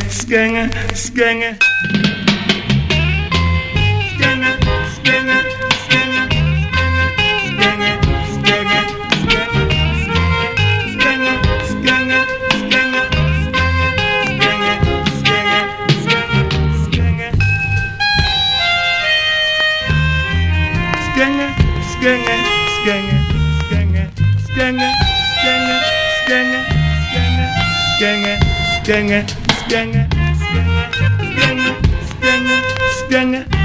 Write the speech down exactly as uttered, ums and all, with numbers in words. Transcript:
skenge, skenge. Skenge, skenge, skenge. Skenge, skenge, skenge. Skenge, skenge, skenge. Skenge, skenge, skenge. Skenge, skenge, skenge. Skenge, skenge, skenge, skenge, skenge, skenge, skenge, skenge, skenge, skenge, skenge, skenge.